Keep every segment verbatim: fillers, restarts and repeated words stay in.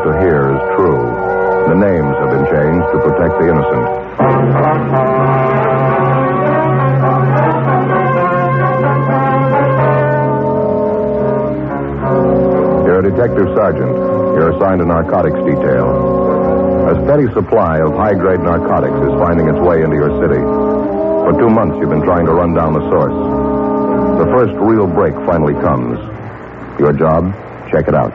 to hear is true. The names have been changed to protect the innocent. You're a detective sergeant. You're assigned a narcotics detail. A steady supply of high-grade narcotics is finding its way into your city. For two months, you've been trying to run down the source. The first real break finally comes. Your job? Check it out.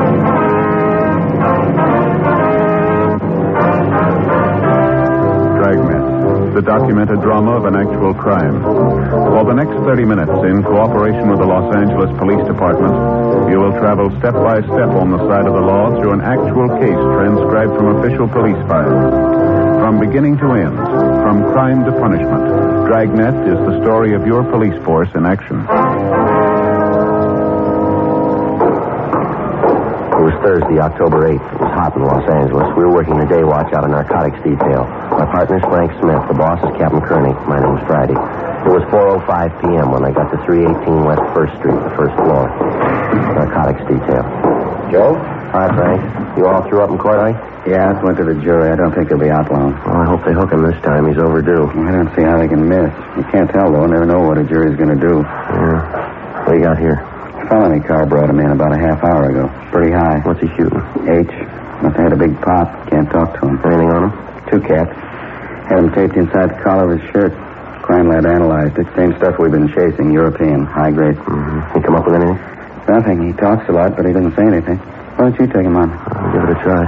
Dragnet, the documented drama of an actual crime. For the next thirty minutes, in cooperation with the Los Angeles Police Department, you will travel step by step on the side of the law through an actual case transcribed from official police files. From beginning to end, from crime to punishment, Dragnet is the story of your police force in action. It was Thursday, October eighth. It was hot in Los Angeles. We were working the day watch out of narcotics detail. My partner's Frank Smith. The boss is Captain Kearney. My name's Friday. It was four oh five p.m. when I got to three eighteen West first Street, the first floor. Narcotics detail. Joe? Hi, Frank. You all threw up in court, eh? Yeah, I went to the jury. I don't think they'll be out long. Well, I hope they hook him this time. He's overdue. I don't see how they can miss. You can't tell, though. Never know what a jury's going to do. Yeah. What do you got here? Felony car brought him in about a half hour ago. Pretty high. What's he shooting? H. Must have had a big pop. Can't talk to him. Anything on him? Two caps. Had him taped inside the collar of his shirt. Crime lab analyzed it. Same stuff we've been chasing. European. High grade. Mm-hmm. He come up with anything? Nothing. He talks a lot, but he doesn't say anything. Why don't you take him on? I'll give it a try.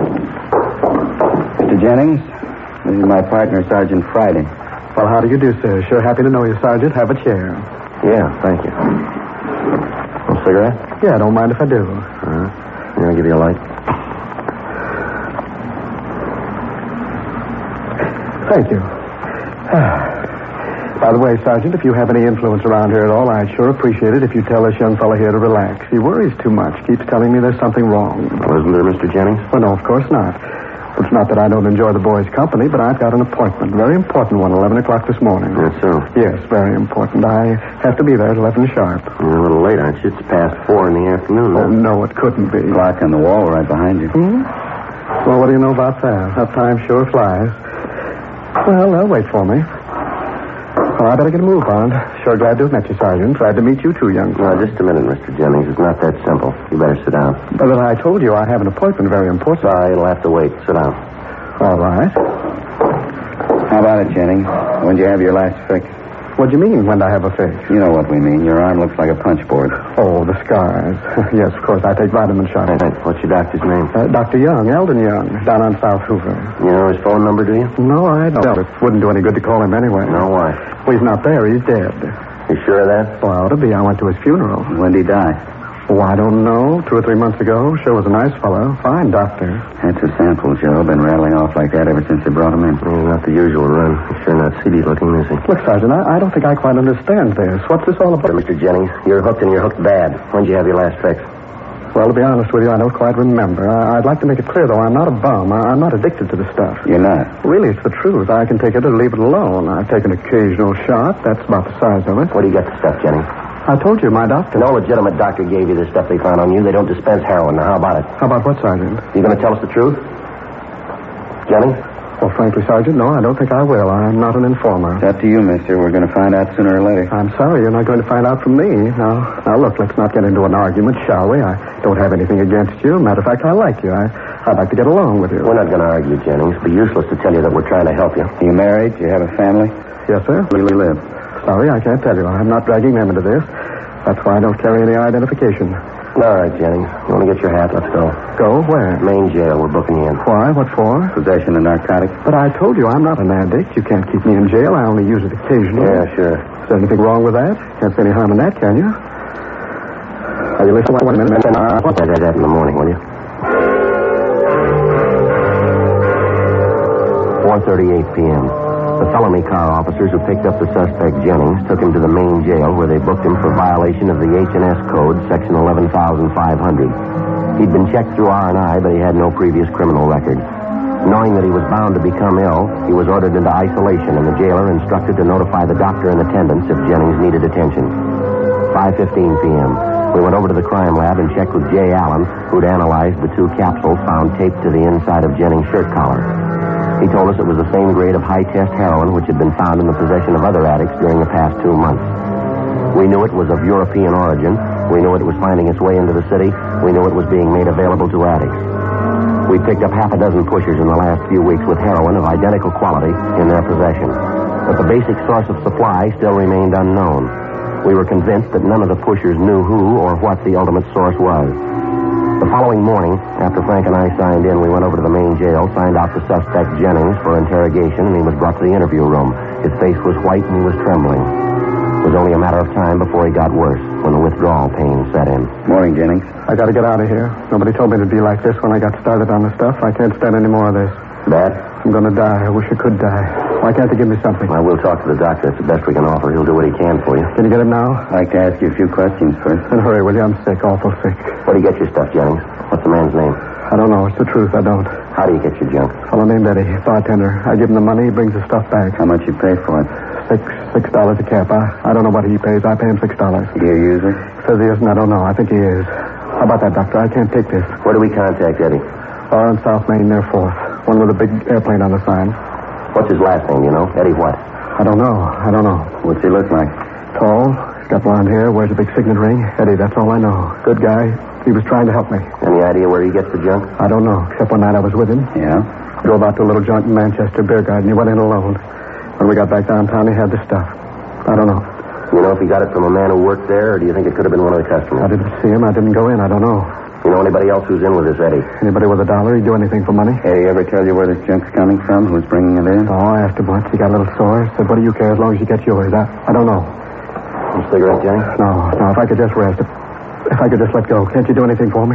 Mister Jennings, this is my partner, Sergeant Friday. Well, how do you do, sir? Sure happy to know you, Sergeant. Have a chair. Yeah, thank you. A cigarette? Yeah, I don't mind if I do. Uh-huh. You want to give you a light? Thank you. By the way, Sergeant, if you have any influence around here at all, I'd sure appreciate it if you tell this young fellow here to relax. He worries too much. Keeps telling me there's something wrong. Well, isn't there, Mister Jennings? Well, no, of course not. It's not that I don't enjoy the boy's company, but I've got an appointment. Very important one, eleven o'clock this morning. That's so? Yes, very important. I have to be there at eleven sharp. You're a little late, aren't you? It's past four in the afternoon. Oh, no, it couldn't be. Clock on the wall right behind you. Hmm? Well, what do you know about that? That time sure flies. Well, they'll wait for me. Well, I better get a move on. Sure glad to have met you, Sergeant. Glad to meet you too, young No, just a minute, Mister Jennings. It's not that simple. You better sit down. But I told you I have an appointment very important. Sorry, it'll have to wait. Sit down. All right. How about it, Jennings? When'd you have your last fix? What do you mean, when I have a fix? You know what we mean. Your arm looks like a punch board. Oh, the scars. Yes, of course. I take vitamin shots. Hey, hey, what's your doctor's name? Uh, Doctor Young, Eldon Young, down on South Hoover. You know his phone number, do you? No, I don't. It wouldn't do any good to call him anyway. No, why? Well, he's not there. He's dead. You sure of that? Well, I ought to be. I went to his funeral. When'd he die? Oh, I don't know. Two or three months ago. Sure was a nice fellow. Fine doctor. That's a sample, Joe. Been rattling off like that ever since they brought him in. Well, not the usual run. He's sure not seedy looking, is he? Look, Sergeant, I, I don't think I quite understand this. What's this all about? Mister Jennings, you're hooked and you're hooked bad. When'd you have your last fix? Well, to be honest with you, I don't quite remember. I, I'd like to make it clear, though, I'm not a bum. I, I'm not addicted to the stuff. You're not? Really, it's the truth. I can take it or leave it alone. I take an occasional shot. That's about the size of it. Where do you get the stuff, Jennings? I told you, my doctor. No legitimate doctor gave you the stuff they found on you. They don't dispense heroin. Now, how about it? How about what, Sergeant? You going to tell us the truth? Jennings? Well, frankly, Sergeant, no, I don't think I will. I'm not an informer. It's up to you, mister. We're going to find out sooner or later. I'm sorry, you're not going to find out from me. Now, now, look, let's not get into an argument, shall we? I don't have anything against you. Matter of fact, I like you. I, I'd like to get along with you. We're not going to argue, Jennings. It'd be useless to tell you that we're trying to help you. Are you married? Do you have a family? Yes, sir. Where do you live? Sorry, I can't tell you. I'm not dragging them into this. That's why I don't carry any identification. All right, Jennings. You want to get your hat? Let's go. Go? Where? Main jail. We're booking you in. Why? What for? Possession of narcotics. But I told you I'm not an addict. You can't keep me in jail. I only use it occasionally. Yeah, sure. Is there anything wrong with that? Can't see any harm in that, can you? Are you listening? One minute. I'll put that in the morning, will you? four thirty-eight p.m. The felony car officers who picked up the suspect, Jennings, took him to the main jail where they booked him for violation of the H and S Code, Section eleven thousand five hundred. He'd been checked through R and I, but he had no previous criminal record. Knowing that he was bound to become ill, he was ordered into isolation, and the jailer instructed to notify the doctor in attendance if Jennings needed attention. five fifteen p.m. We went over to the crime lab and checked with Jay Allen, who'd analyzed the two capsules found taped to the inside of Jennings' shirt collar. He told us it was the same grade of high-test heroin which had been found in the possession of other addicts during the past two months. We knew it was of European origin. We knew it was finding its way into the city. We knew it was being made available to addicts. We picked up half a dozen pushers in the last few weeks with heroin of identical quality in their possession. But the basic source of supply still remained unknown. We were convinced that none of the pushers knew who or what the ultimate source was. The following morning, after Frank and I signed in, we went over to the main jail, signed out the suspect Jennings for interrogation, and he was brought to the interview room. His face was white and he was trembling. It was only a matter of time before he got worse, when the withdrawal pain set in. Morning, Jennings. I got to get out of here. Nobody told me to be like this when I got started on the stuff. I can't stand any more of this. Bad? I'm going to die. I wish I could die. Why can't they give me something? Well, we'll talk to the doctor. It's the best we can offer. He'll do what he can for you. Can you get him now? I'd like to ask you a few questions first. Then hurry, will you? I'm sick, awful sick. Where do you get your stuff, Jennings? What's the man's name? I don't know. It's the truth. I don't. How do you get your junk? A fellow named Eddie, bartender. I give him the money. He brings the stuff back. How much you pay for it? Six, six dollars a cap. I, I don't know what he pays. I pay him six dollars. Do you use it? Says he isn't. I don't know. I think he is. How about that, doctor? I can't take this. Where do we contact Eddie? Far on South Main near Fourth. One with a big airplane on the sign. What's his last name, you know? Eddie what? I don't know. I don't know. What's he look like? Tall. He's got blonde hair. Wears a big signet ring. Eddie, that's all I know. Good guy. He was trying to help me. Any idea where he gets the junk? I don't know, except one night I was with him. Yeah? Drove out to a little joint in Manchester beer garden. He went in alone. When we got back downtown, he had the stuff. I don't know. You know if he got it from a man who worked there, or do you think it could have been one of the customers? I didn't see him. I didn't go in. I don't know. You know anybody else who's in with this Eddie? Anybody with a dollar? He'd do anything for money. Hey, he ever tell you where this junk's coming from? Who's bringing it in? Oh, I asked him once. He got a little sore. Said, what do you care as long as you get yours? I, I don't know. A cigarette, Jennings? No, no. If I could just rest. If, if I could just let go. Can't you do anything for me?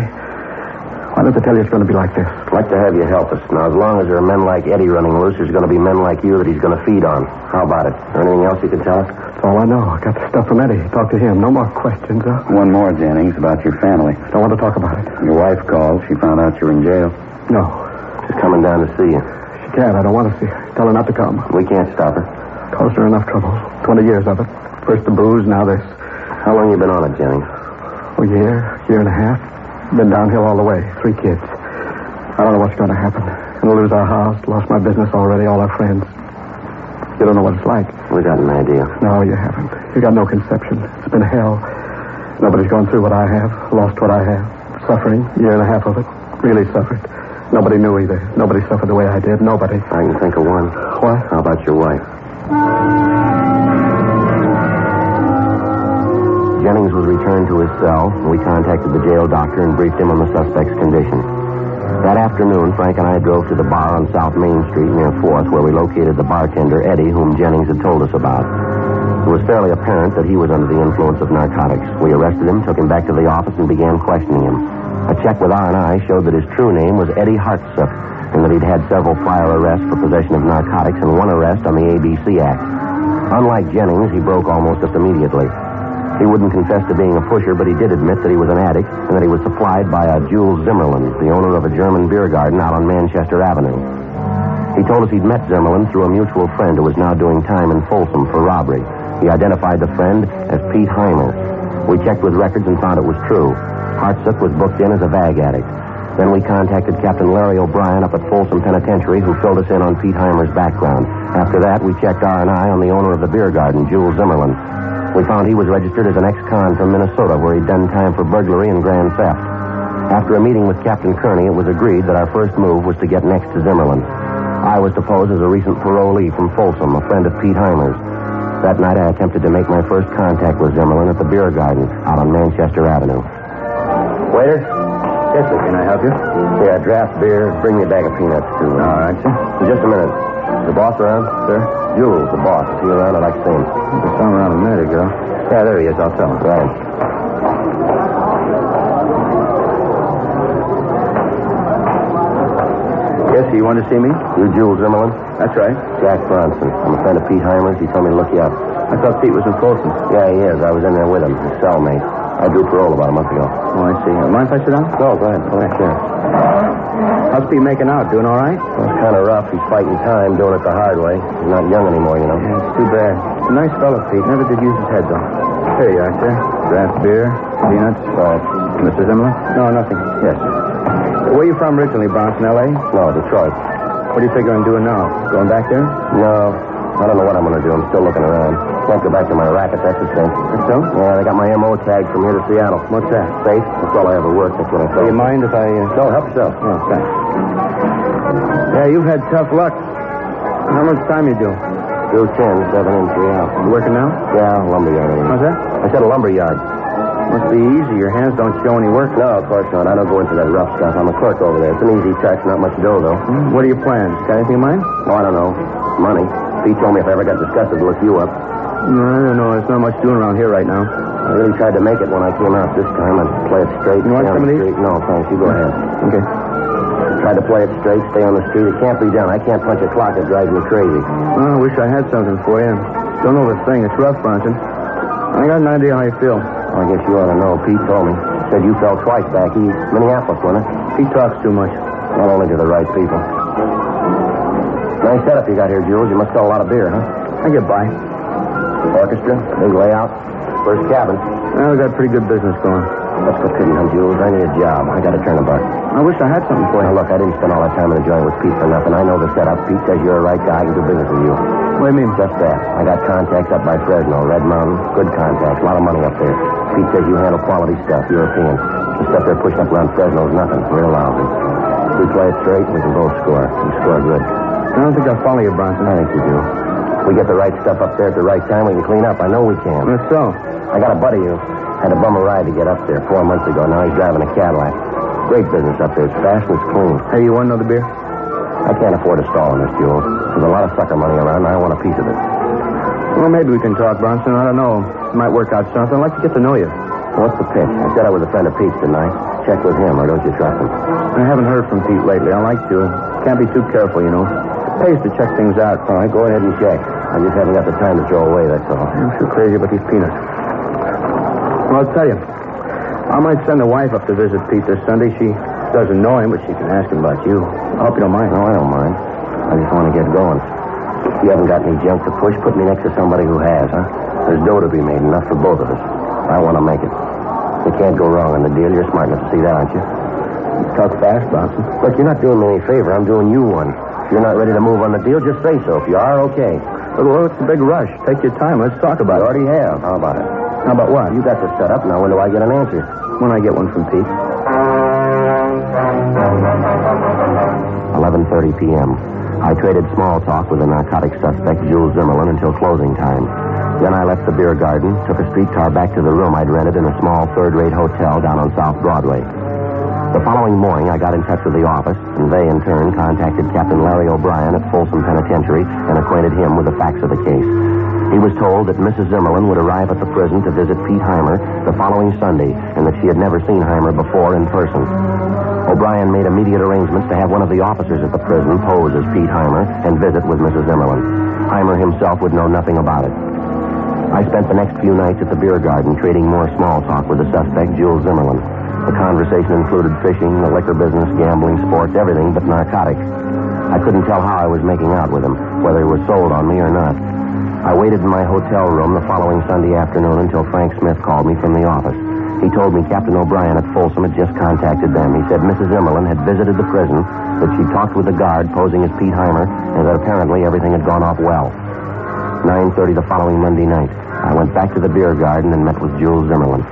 Why don't they tell you it's going to be like this? I'd like to have you help us. Now, as long as there are men like Eddie running loose, there's going to be men like you that he's going to feed on. How about it? Or anything else you can tell us? That's all I know. I got the stuff from Eddie. Talk to him. No more questions, huh? One more, Jennings, about your family. Don't want to talk about it. Your wife called. She found out you were in jail. No. She's coming down to see you. She can't. I don't want to see her. Tell her not to come. We can't stop her. Caused her enough trouble. Twenty years of it. First the booze, now this. How long you been on it, Jennings? A year, year and a half. Been downhill all the way. Three kids. I don't know what's going to happen. Gonna lose our house. Lost my business already. All our friends. You don't know what it's like. We got an idea. No, you haven't. You got no conception. It's been hell. Nobody's gone through what I have. Lost what I have. Suffering. Year and a half of it. Really suffered. Nobody knew either. Nobody suffered the way I did. Nobody. I can think of one. What? How about your wife? Jennings was returned to his cell. We contacted the jail doctor and briefed him on the suspect's condition. That afternoon, Frank and I drove to the bar on South Main Street near Fourth, where we located the bartender, Eddie, whom Jennings had told us about. It was fairly apparent that he was under the influence of narcotics. We arrested him, took him back to the office, and began questioning him. A check with R and I showed that his true name was Eddie Hartsook, and that he'd had several prior arrests for possession of narcotics and one arrest on the A B C Act. Unlike Jennings, he broke almost just immediately. He wouldn't confess to being a pusher, but he did admit that he was an addict and that he was supplied by a Jules Zimmerman, the owner of a German beer garden out on Manchester Avenue. He told us he'd met Zimmerman through a mutual friend who was now doing time in Folsom for robbery. He identified the friend as Pete Heimer. We checked with records and found it was true. Hartsook was booked in as a vag addict. Then we contacted Captain Larry O'Brien up at Folsom Penitentiary, who filled us in on Pete Heimer's background. After that, we checked R and I on the owner of the beer garden, Jules Zimmerman. We found he was registered as an ex-con from Minnesota, where he'd done time for burglary and grand theft. After a meeting with Captain Kearney, it was agreed that our first move was to get next to Zimmerman. I was to pose as a recent parolee from Folsom, a friend of Pete Heimer's. That night, I attempted to make my first contact with Zimmerman at the beer garden out on Manchester Avenue. Waiter? Yes, sir. Can I help you? Yeah, draft beer. Bring me a bag of peanuts, too. All right, sir. In just a minute. Is the boss around? Sir? Jules, the boss. Is he around? I'd like to see him. I saw him around a minute ago. Yeah, there he is. I'll tell him. Right. Yes, you want to see me? You Jules Zimmerman? That's right. Jack Bronson. I'm a friend of Pete Heimer's. He told me to look you up. I thought Pete was in Folsom. Yeah, he is. I was in there with him, his cellmate. I drew parole about a month ago. Oh, I see. Mind if I sit down? No, go ahead. Go ahead, sure. How's Pete making out? Doing all right? Well, it's kind of rough. He's fighting time, doing it the hard way. He's not young anymore, you know. Yeah, it's too bad. Nice fellow, Pete. Never did use his head, though. Here you are, sir. Draft beer, peanuts. Right. Mister Zimmerman? No, nothing. Yes. Where are you from originally, Bronson, L A? No, Detroit. What are you figuring on doing now? Going back there? No. I don't know what I'm going to do. I'm still looking around. Can't go back to my racket, that's the thing. That's so? Yeah, they got my M O tag from here to Seattle. What's that? Safe. That's all I ever worked. That's what I Do thought. you mind if I... Uh... No, help yourself. Oh, thanks. Yeah, you've had tough luck. How much time you do? Two ten, seven in, three out. You working now? Yeah, lumberyard. What's that? I said a lumberyard. Must be easy. Your hands don't show any work. No, of course not. I don't go into that rough stuff. I'm a clerk over there. It's an easy touch, not much dough, though. Hmm? What are your plans? Got anything in mind? Oh, I don't know. Money. Pete told me if I ever got disgusted to look you up. No, I don't know. There's not much doing around here right now. I really tried to make it when I came out this time. I'd play it straight. You want stay on some of the these? street. No, thanks. You go ahead. Okay. Tried to play it straight, stay on the street. It can't be done. I can't punch a clock. It drives me crazy. Well, I wish I had something for you. Don't know the thing. It's rough, Bronson. I got an idea how you feel. Well, I guess you ought to know. Pete told me. Said you fell twice back east. Minneapolis, wasn't it? Pete talks too much. Not only to the right people. Nice setup you got here, Jules. You must sell a lot of beer, huh? I get by. Orchestra, big layout, first cabin. Well, we got pretty good business going. Let's go kidding, huh, Jules? I need a job. I got to turn a buck. I wish I had something for you. Now, look, I didn't spend all that time in the joint with Pete for nothing. I know the setup. Pete says you're a right guy. I can do business with you. What do you mean? Just that. I got contacts up by Fresno, Red Mountain. Good contacts. A lot of money up there. Pete says you handle quality stuff, European. The stuff they're pushing up around Fresno is nothing. Real lousy. If we play it straight, we can both score. We score good. I don't think I'll follow you, Bronson. I think you do. If we get the right stuff up there at the right time, we can clean up. I know we can. That's so. I got a buddy who had a bum a ride to get up there four months ago. Now he's driving a Cadillac. Great business up there. It's fast and it's clean. Hey, you want another beer? I can't afford to stall on this, Jules. There's a lot of sucker money around, and I want a piece of it. Well, maybe we can talk, Bronson. I don't know. Might work out something. I'd like to get to know you. What's the pitch? I said I was a friend of Pete's, didn't I? Check with him, or don't you trust him? I haven't heard from Pete lately. I like to. Can't be too careful, you know. It pays to check things out. All right, go ahead and check. I just haven't got the time to throw away, that's all. I'm so crazy about these peanuts. Well, I'll tell you. I might send the wife up to visit Pete this Sunday. She doesn't know him, but she can ask him about you. I hope you don't mind. No, I don't mind. I just want to get going. If you haven't got any junk to push, put me next to somebody who has, huh? There's dough to be made, enough for both of us. I want to make it. You can't go wrong on the deal. You're smart enough to see that, aren't you? You talk fast, Bronson. Look, you're not doing me any favor. I'm doing you one. If you're not ready to move on the deal, just say so. If you are, okay. Well, it's a big rush. Take your time. Let's talk about You it. already have. How about it? How about what? You got the setup. Now, when do I get an answer? When I get one from Pete. eleven thirty p.m. I traded small talk with the narcotics suspect, Jules Zimmerman, until closing time. Then I left the beer garden, took a streetcar back to the room I'd rented in a small third-rate hotel down on South Broadway. The following morning, I got in touch with the office, and they, in turn, contacted Captain Larry O'Brien at Folsom Penitentiary and acquainted him with the facts of the case. He was told that Missus Zimmerman would arrive at the prison to visit Pete Heimer the following Sunday, and that she had never seen Heimer before in person. O'Brien made immediate arrangements to have one of the officers at the prison pose as Pete Heimer and visit with Missus Zimmerman. Heimer himself would know nothing about it. I spent the next few nights at the beer garden trading more small talk with the suspect, Jules Zimmerman. The conversation included fishing, the liquor business, gambling, sports, everything but narcotics. I couldn't tell how I was making out with him, whether he was sold on me or not. I waited in my hotel room the following Sunday afternoon until Frank Smith called me from the office. He told me Captain O'Brien at Folsom had just contacted them. He said Missus Zimmerman had visited the prison, that she talked with the guard posing as Pete Heimer, and that apparently everything had gone off well. nine thirty the following Monday night, I went back to the beer garden and met with Jules Zimmerman.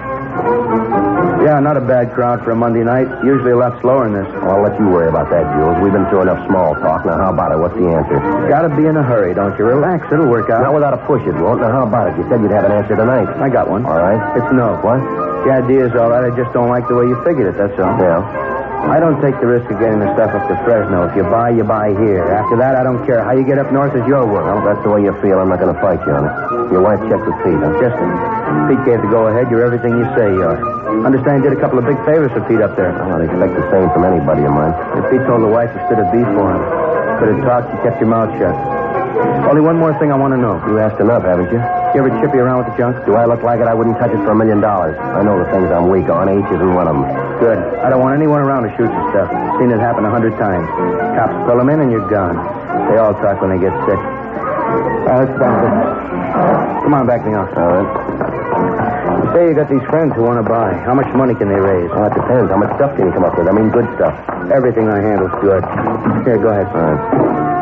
Yeah, not a bad crowd for a Monday night. Usually a lot slower than this. Well, I'll let you worry about that, Jules. We've been through enough small talk. Now, how about it? What's the answer? Gotta be in a hurry, don't you? Relax. It'll work out. Not without a push, it won't. Now, how about it? You said you'd have an answer tonight. I got one. All right. It's no. What? The idea's all right. I just don't like the way you figured it, that's all. Yeah. I don't take the risk of getting the stuff up to Fresno. If you buy, you buy here. After that, I don't care. How you get up north is your work. Well, if that's the way you feel, I'm not going to fight you on it. Your wife checked with Pete, huh? Just Pete gave the go-ahead. You're everything you say you are. Understand you did a couple of big favors for Pete up there. Well, I'd expect the same from anybody of mine. If Pete told the wife you stood a beef for him, could have talked, you kept your mouth shut. Only one more thing I want to know. You asked enough, haven't you? You ever chippy around with the junk? Do I look like it? I wouldn't touch it for a million dollars. I know the things I'm weak on. H isn't one of them. Good. I don't want anyone around to shoot your stuff. Seen it happen a hundred times. Cops pull them in and you're gone. They all talk when they get sick. Uh, let's stop it. Come on, back me up. All right. You say you got these friends who want to buy. How much money can they raise? Well, it depends. How much stuff can you come up with? I mean, good stuff. Everything I handle's good. Here, go ahead. All right.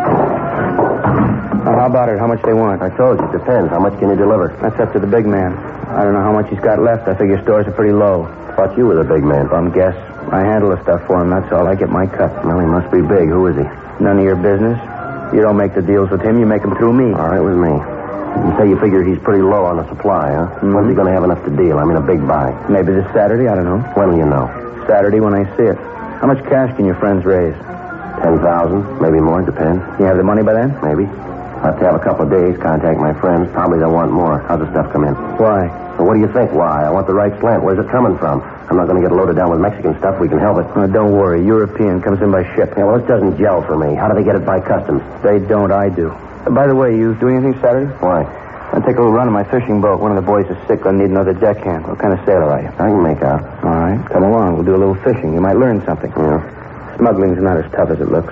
Now, how about it? How much they want? I told you, it depends. How much can you deliver? That's up to the big man. I don't know how much he's got left. I figure stores are pretty low. Thought you were the big man. Bum guess. I handle the stuff for him, that's all. I get my cut. Well, he must be big. Who is he? None of your business. You don't make the deals with him, you make them through me. All right with me. You say you figure he's pretty low on the supply, huh? Mm-hmm. When's he going to have enough to deal? I mean, a big buy. Maybe this Saturday, I don't know. When will you know? Saturday when I see it. How much cash can your friends raise? Ten thousand, maybe more, depends. You have the money by then? Maybe. I'll have to have a couple of days, contact my friends. Probably they'll want more. How's the stuff come in? Why? Well, what do you think? Why? I want the right slant. Where's it coming from? I'm not going to get loaded down with Mexican stuff. We can help it. Uh, don't worry. European comes in by ship. Yeah, well, it doesn't gel for me. How do they get it by customs? They don't. I do. Uh, by the way, you doing anything Saturday? Why? I'll take a little run in my fishing boat. One of the boys is sick. I need another deckhand. What kind of sailor are you? I can make out. All right. Come along. We'll do a little fishing. You might learn something. Yeah. Smuggling's not as tough as it looks.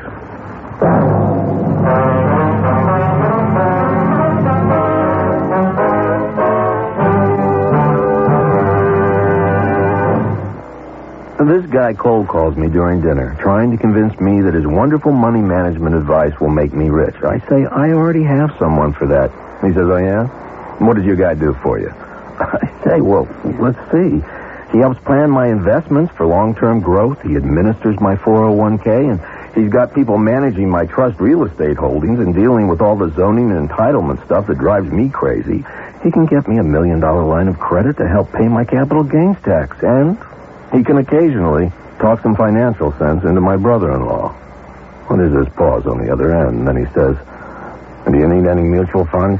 This guy cold calls me during dinner, trying to convince me that his wonderful money management advice will make me rich. I say, I already have someone for that. He says, oh, yeah? What does your guy do for you? I say, well, let's see. He helps plan my investments for long-term growth. He administers my four oh one k, and he's got people managing my trust real estate holdings and dealing with all the zoning and entitlement stuff that drives me crazy. He can get me a million-dollar line of credit to help pay my capital gains tax, and he can occasionally talk some financial sense into my brother-in-law. Well, there's this pause on the other end, and then he says, do you need any mutual funds?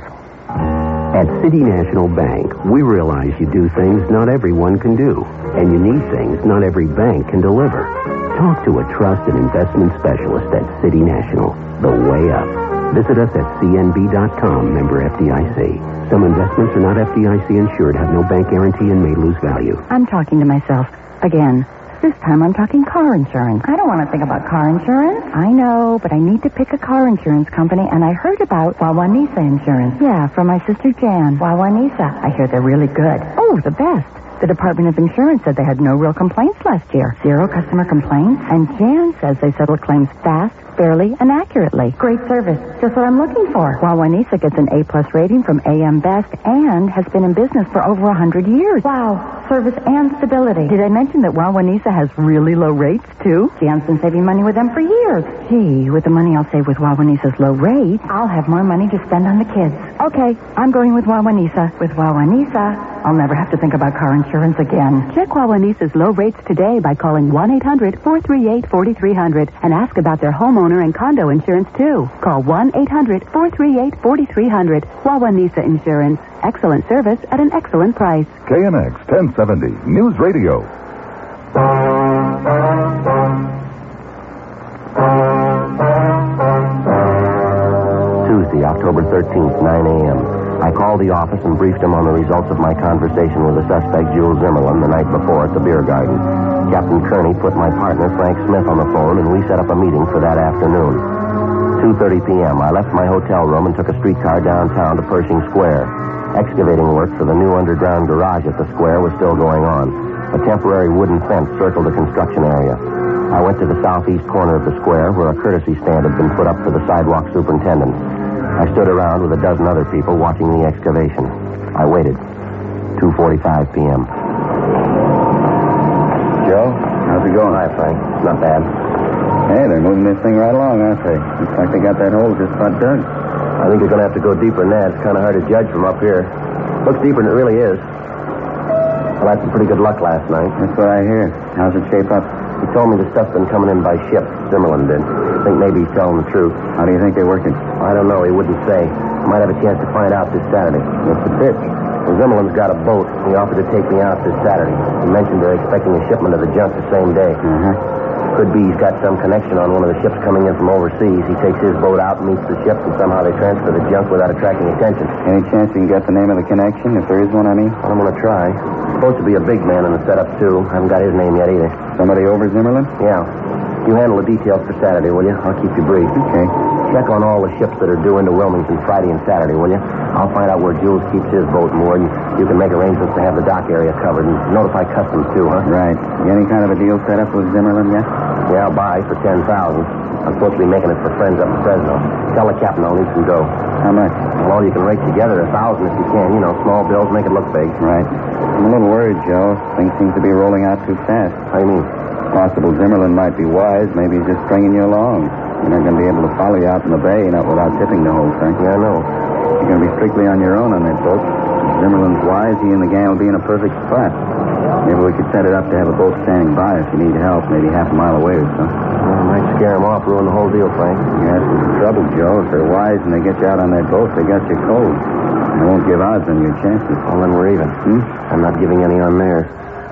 At City National Bank, we realize you do things not everyone can do, and you need things not every bank can deliver. Talk to a trusted investment specialist at City National, the way up. Visit us at C N B dot com, member F D I C. Some investments are not F D I C insured, have no bank guarantee, and may lose value. I'm talking to myself again. This time I'm talking car insurance. I don't want to think about car insurance. I know, but I need to pick a car insurance company, and I heard about Wawanisa Insurance. Yeah, from my sister Jan. Wawanisa. I hear they're really good. Oh, the best. The Department of Insurance said they had no real complaints last year. Zero customer complaints. And Jan says they settle claims fast, fairly, and accurately. Great service. Just what I'm looking for. Wawanisa gets an A-plus rating from A M Best and has been in business for over one hundred years. Wow. Service and stability. Did I mention that Wawanisa has really low rates, too? Jan's been saving money with them for years. Gee, with the money I'll save with Wawanisa's low rate, I'll have more money to spend on the kids. Okay, I'm going with Wawanisa. With Wawanisa, I'll never have to think about car insurance again. Check Wawanisa's low rates today by calling one eight hundred four three eight four three zero zero and ask about their homeowner and condo insurance, too. Call one eight hundred four three eight four three zero zero. Wawanisa Insurance. Excellent service at an excellent price. K N X ten seventy News Radio. Tuesday, October thirteenth, nine a.m. I called the office and briefed him on the results of my conversation with the suspect, Jules Zimmerlin, the night before at the beer garden. Captain Kearney put my partner, Frank Smith, on the phone, and we set up a meeting for that afternoon. two thirty p.m., I left my hotel room and took a streetcar downtown to Pershing Square. Excavating work for the new underground garage at the square was still going on. A temporary wooden fence circled the construction area. I went to the southeast corner of the square where a courtesy stand had been put up for the sidewalk superintendent. I stood around with a dozen other people watching the excavation. I waited. two forty-five p.m. Joe, how's it going? Hi, Frank. Not bad. Hey, they're moving this thing right along, aren't they? Looks like they got that hole just about dug. I think you're going to have to go deeper than that. It's kind of hard to judge from up here. Looks deeper than it really is. Well, I had some pretty good luck last night. That's what I hear. How's it shape up? He told me the stuff's been coming in by ship. Zimmerlin did. I think maybe he's telling the truth. How do you think they're working? I don't know. He wouldn't say. Might have a chance to find out this Saturday. What's the pitch? Well, Zimmerlin's got a boat. He offered to take me out this Saturday. He mentioned they're expecting a shipment of the junk the same day. Uh-huh. Could be he's got some connection on one of the ships coming in from overseas. He takes his boat out, meets the ship, and somehow they transfer the junk without attracting attention. Any chance you can get the name of the connection, if there is one, I mean? I'm going to try. Supposed to be a big man in the setup, too. I haven't got his name yet either. Somebody over Zimmerlin? Yeah. You handle the details for Saturday, will you? I'll keep you brief. Okay. Check on all the ships that are due into Wilmington Friday and Saturday, will you? I'll find out where Jules keeps his boat moored, and you can make arrangements to have the dock area covered and notify customs, too, huh? Right. You any kind of a deal set up with Zimmerman yet? Yeah, I'll buy for ten thousand dollars. I'm supposed to be making it for friends up in Fresno. Tell the captain I'll need some dough. How much? Well, you can rake together a thousand if you can. You know, small bills make it look big. Right. I'm a little worried, Joe. Things seem to be rolling out too fast. How do you mean? Possible Zimmerman might be wise. Maybe he's just stringing you along. You're not going to be able to follow you out in the bay, not without tipping the whole thing. Yeah, I know. You're going to be strictly on your own on that boat. If Zimmerman's wise, he and the gang will be in a perfect spot. Maybe we could set it up to have a boat standing by if you need help, maybe half a mile away or so. Well, it might scare them off, ruin the whole deal, Frank. Yeah, that's the trouble, Joe. If they're wise and they get you out on that boat, they got you cold. They won't give odds on your chances. Well, then we're even. Hmm? I'm not giving any on theirs.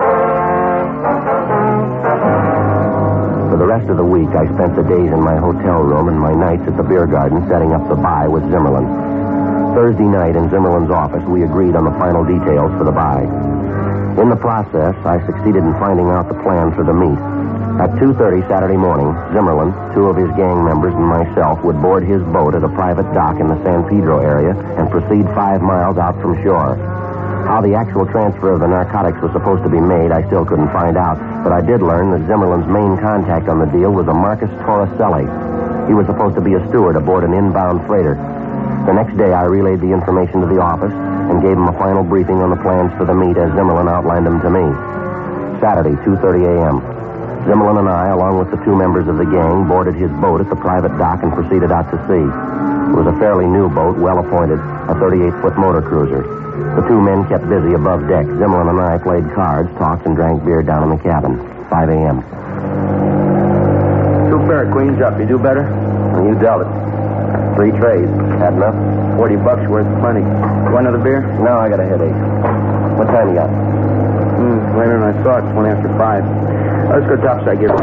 For the rest of the week, I spent the days in my hotel room and my nights at the beer garden setting up the buy with Zimmerman. Thursday night in Zimmerman's office, we agreed on the final details for the buy. In the process, I succeeded in finding out the plan for the meet. At two thirty Saturday morning, Zimmerman, two of his gang members, and myself would board his boat at a private dock in the San Pedro area and proceed five miles out from shore. How the actual transfer of the narcotics was supposed to be made, I still couldn't find out, but I did learn that Zimmerman's main contact on the deal was a Marcus Torricelli. He was supposed to be a steward aboard an inbound freighter. The next day, I relayed the information to the office and gave him a final briefing on the plans for the meet as Zimmerman outlined them to me. Saturday, two thirty a.m. Zimmerman and I, along with the two members of the gang, boarded his boat at the private dock and proceeded out to sea. It was a fairly new boat, well appointed, a thirty-eight foot motor cruiser. The two men kept busy above deck. Zimmerman and I played cards, talked, and drank beer down in the cabin. five a.m. Two Barrack Queens up. You do better? Well, you dealt it. Three trays. Had enough? Forty bucks worth, plenty. Want another beer? No, I got a headache. What time you got? Hmm, later than I thought. Twenty after five. Let's go topside, give it.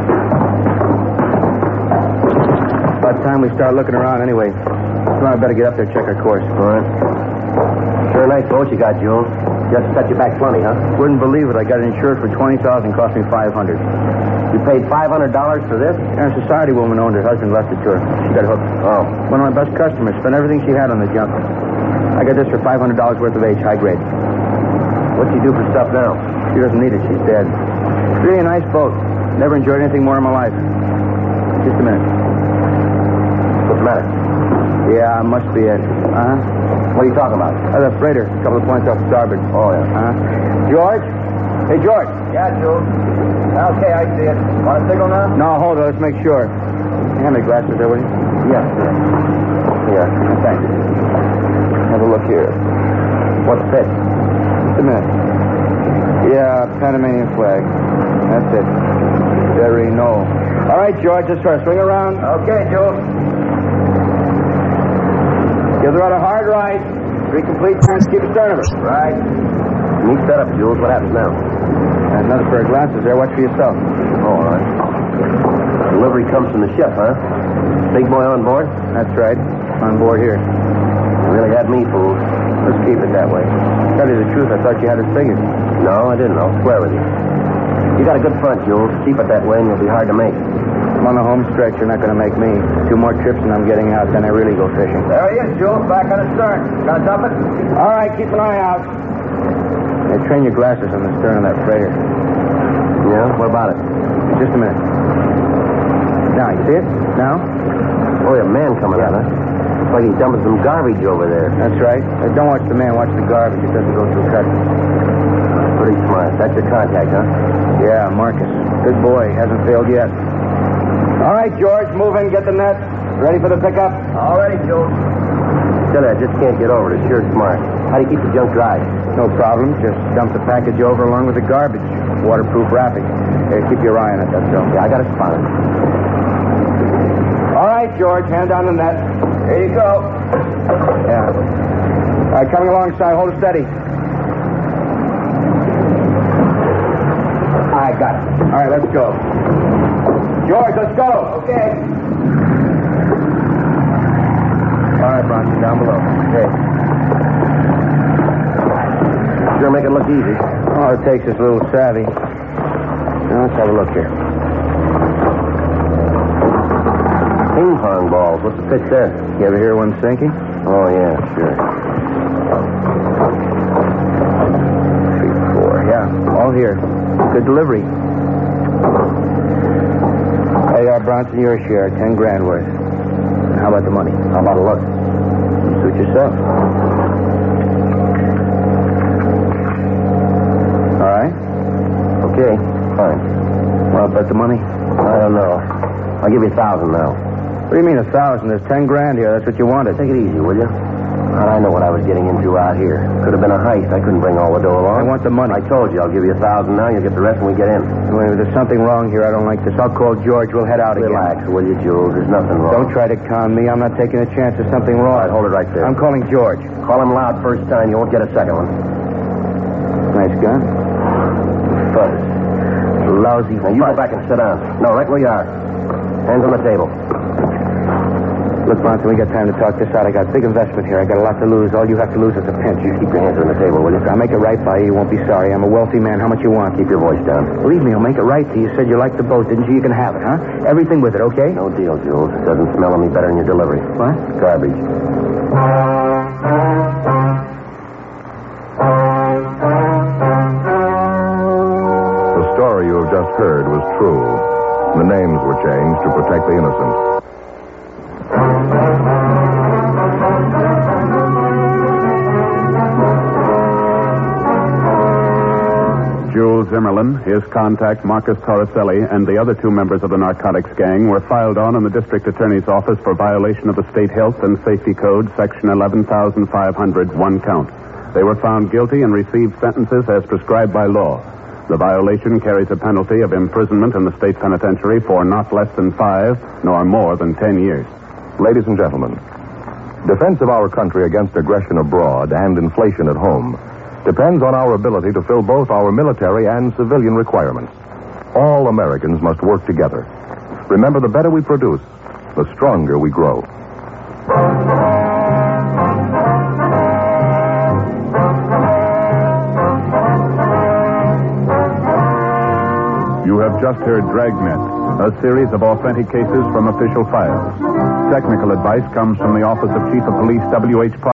About time we start looking around anyway. Come on, I better get up there and check our course. All right. Sure a nice boat you got, Jules. Just set you back plenty, huh? Wouldn't believe it. I got it insured for twenty thousand dollars, cost me five hundred dollars. You paid five hundred dollars for this? Yeah, a society woman owned her. Husband left it to her. She got hooked. Oh. One of my best customers. Spent everything she had on the junk. I got this for five hundred dollars worth of age, high grade. What's she do for stuff now? She doesn't need it. She's dead. Really a nice boat. Never enjoyed anything more in my life. Just a minute. What's the matter? Yeah, must be it. Uh-huh. What are you talking about? Uh, the freighter. A couple of points off starboard. Oh, yeah. Uh-huh. George? Hey, George. Yeah, Jules. Okay, I see it. Want a signal now? No, hold on. Let's make sure. Hand me glasses there, will you? Yes. Here. Thanks. Have a look here. What's this? Just a minute. Yeah, Panamanian flag. That's it. Very no. All right, George, let's try. Swing around. Okay, Jules. Give the rudder a hard right. Three complete turns. Keep it stern of her. Right. Neat setup, Jules. What happens now? And another pair of glasses there. Watch for yourself. Oh, all right. Delivery comes from the ship, huh? Big boy on board? That's right. On board here. You really had me fooled. Let's keep it that way. To tell you the truth, I thought you had it figured. No, I didn't. I'll swear with you. You got a good front, Jules. Keep it that way and you'll be hard to make. I'm on the home stretch. You're not going to make me. Two more trips and I'm getting out. Then I really go fishing. There he is, Jules. Back on the stern. Gonna dump it? All right, keep an eye out. Hey, train your glasses on the stern of that freighter. Yeah? What about it? Just a minute. Now, you see it? Now? Oh, yeah, man coming out, huh? Looks like he's dumping some garbage over there. That's right. Uh, don't watch the man. Watch the garbage. It doesn't go through customs. Pretty smart. That's your contact, huh? Yeah, Marcus. Good boy. Hasn't failed yet. All right, George. Move in. Get the net. Ready for the pickup? All ready, Jules. Still, I just can't get over it. It's sure smart. How do you keep the junk dry? No problem. Just dump the package over along with the garbage. Waterproof wrapping. Hey, keep your eye on it, that's all. Yeah, I got it spotted. All right, George. Hand down the net. Here you go. Yeah. All right, coming alongside. Hold it steady. I got it. All right, let's go. George, let's go. Okay. All right, Bronson, down below. Okay. Sure make it look easy. All it takes is a little savvy. Now, let's have a look here. Ping pong ball falls. What's the pitch there? You ever hear one sinking? Oh, yeah, sure. Three, four. Yeah, all here. Good delivery. Hey, uh, Bronson, your share, ten grand worth. And how about the money? How about a look? Suit yourself. All right. Okay, fine. Well, about the money? I don't know. I'll give you a thousand now. What do you mean a thousand? There's ten grand here. That's what you wanted. Take it easy, will you? How'd I know what I was getting into out here? Could have been a heist. I couldn't bring all the dough along. I want the money. I told you I'll give you a thousand now. You'll get the rest when we get in. Well, if there's something wrong here, I don't like this. I'll call George. We'll head out Relax, again. will you, Jules? There's nothing wrong. Don't try to con me. I'm not taking a chance there's something wrong. All right, hold it right there. I'm calling George. Call him loud first time. You won't get a second one. Nice gun. Fuzz. Lousy Now, you go back and sit down. No, right where you are. Hands on the table. Look, Bronson, we got time to talk this out. I got a big investment here. I got a lot to lose. All you have to lose is a pinch. You keep your hands on the table, will you? I'll make it right by you. You won't be sorry. I'm a wealthy man. How much you want? Keep your voice down. Believe me, I'll make it right to you. You said you liked the boat, didn't you? You can have it, huh? Everything with it, okay? No deal, Jules. It doesn't smell any better than your delivery. What? Garbage. The story you have just heard was true. The names were changed to protect the innocent. Jules Zimmerlin, his contact Marcus Torricelli, and the other two members of the narcotics gang were filed on in the district attorney's office for violation of the State Health and Safety Code, section eleven thousand five hundred, one count. They were found guilty and received sentences as prescribed by law. The violation carries a penalty of imprisonment in the state penitentiary for not less than five, nor more than ten years. Ladies and gentlemen, defense of our country against aggression abroad and inflation at home depends on our ability to fill both our military and civilian requirements. All Americans must work together. Remember, the better we produce, the stronger we grow. You have just heard Dragnet, a series of authentic cases from official files. Technical advice comes from the Office of Chief of Police W H